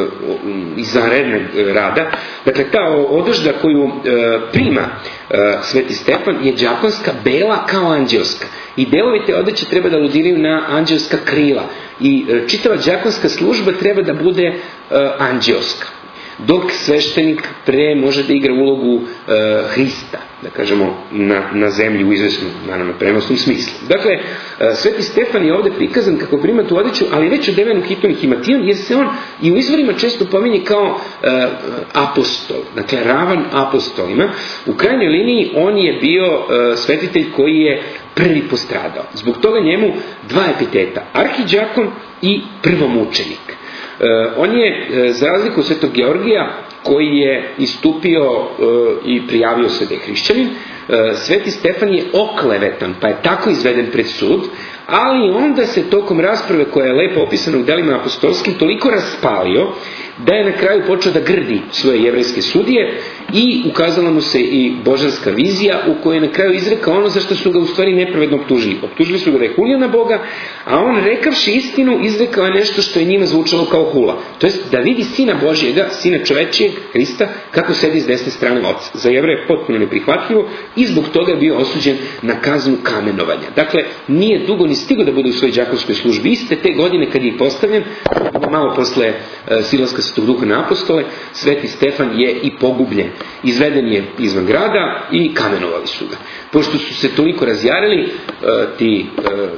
izvanrednog rada. Dakle, ta odežda koju e, prima e, Sveti Stefan je đakonska bela kao anđelska. I delovi te odeće treba da aludiraju na anđelska krila. I e, čitava đakonska služba treba da bude e, anđelska. Dok sveštenik pre može da igra ulogu e, Hrista, da kažemo, na, na zemlji u izvesnom, naravno, prenosnom smislu. Dakle, e, Sveti Stefan je ovde prikazan kako prima tu odeću, ali već odevenu hitom i himation, jer se on i u izvorima često pominje kao e, apostol, dakle, ravan apostolima. U krajnjoj liniji on je bio e, svetitelj koji je prvi postradao. Zbog toga njemu dva epiteta, arhidžakon i prvomučenik. Uh, on je, uh, za razliku od Svetog Georgija, koji je istupio uh, i prijavio se da je hrišćanin, uh, Sveti Stefan je oklevetan, pa je tako izveden pred sud, ali onda se tokom rasprave koja je lepo opisana u delima apostolskim toliko raspalio da je na kraju počeo da grdi svoje jevrejske sudije i ukazala mu se i božanska vizija u kojoj je na kraju izrekao ono za što su ga u stvari nepravedno optužili. Optužili su ga da je hulio na Boga, a on rekavši istinu izrekao je nešto što je njima zvučalo kao hula. To jest da vidi Sina Božjega, Sina čovečijeg, Hrista, kako sedi s desne strane Oca. Za Jevreje je potpuno neprihvatljivo i zbog toga je bio osuđen na kaznu kamenovanja. Dakle, nije dugo ni stigao da bude u svojoj đakonskoj službi. Iste te godine kad je postavljen, malo posle uh, silaska Svetog Duha na apostole, Sveti Stefan je i pogubljen. Izveden je izvan grada i kamenovali su ga. Pošto su se toliko razjarili, uh, ti uh,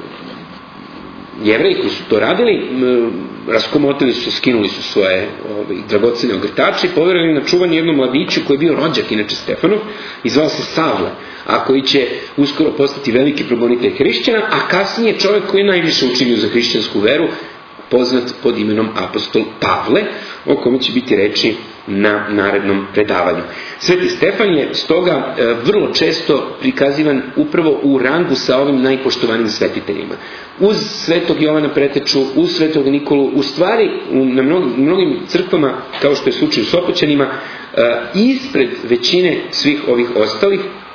Jevreji koji su to radili, uh, raskomotili su se, skinuli su svoje ovaj, dragocene ogrtače i poverili na čuvanje jednom mladiću koji je bio rođak inače Stefanov i zvao se Savle, a koji će uskoro postati veliki progonitelj hrišćana, a kasnije čovjek koji je najviše učinio za hrišćansku veru, poznat pod imenom apostol Pavle, o kome će biti reči na narednom predavanju. Sveti Stefan je stoga e, vrlo često prikazivan upravo u rangu sa ovim najpoštovanim svetiteljima. Uz Svetog Jovana Preteču, uz Svetog Nikolu, u stvari u, na mnogim, mnogim crkvama, kao što je slučaj u Sopoćanima, e, ispred većine svih ovih ostalih,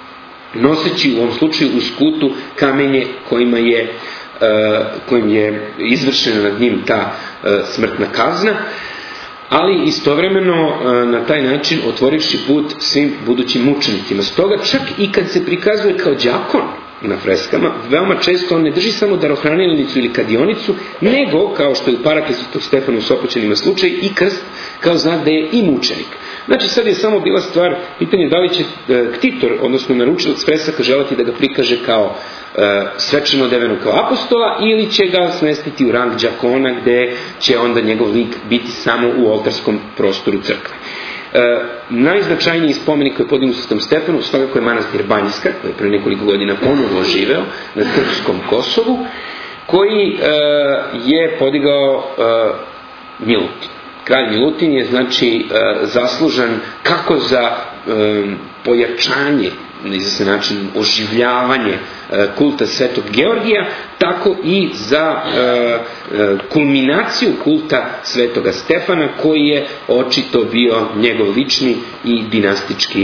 noseći u ovom slučaju u skutu kamenje kojima je kojim je izvršena nad njim ta smrtna kazna, ali istovremeno na taj način otvorivši put svim budućim mučenicima. Stoga čak i kad se prikazuje kao đakon na freskama, veoma često on ne drži samo darohranilnicu ili kadionicu, nego, kao što je u Paraklesu Svetog Stefana u Sopoćanima slučaj, i krst kao znak da je i mučenik. Znači sad je samo bila stvar, pitanje da li će e, ktitor, odnosno naručilac fresaka, želati da ga prikaže kao e, svečano odevenog kao apostola ili će ga smestiti u rang đakona gde će onda njegov lik biti samo u oltarskom prostoru crkve. E, najznačajniji spomenik koji je podignut Svetom Stefanu svakako je manastir Banjska, koji je pre nekoliko godina ponovo živeo na Srpskom Kosovu, koji e, je podigao e, Milutin. Kralj Milutin je znači e, zaslužan kako za e, pojačanje, na izvestan način oživljavanje e, kulta Svetog Georgija, tako i za e, e, kulminaciju kulta Svetoga Stefana, koji je očito bio njegov lični i dinastički